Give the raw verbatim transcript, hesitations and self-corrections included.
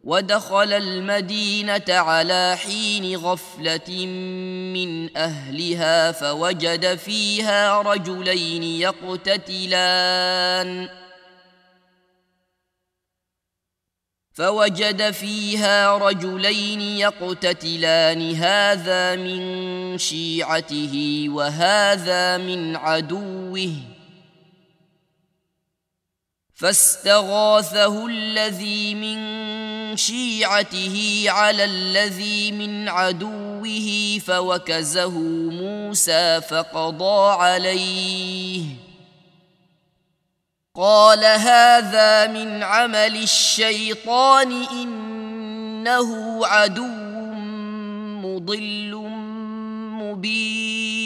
ودخل المدينة على حين غفلة من أهلها فوجد فيها رجلين يقتتلان فوجد فيها رجلين يقتتلان هذا من شيعته وهذا من عدوه فاستغاثه الذي من شيعته على الذي من عدوه فوكزه موسى فقضى عليه قال هذا من عمل الشيطان إنه عدو مضل مبين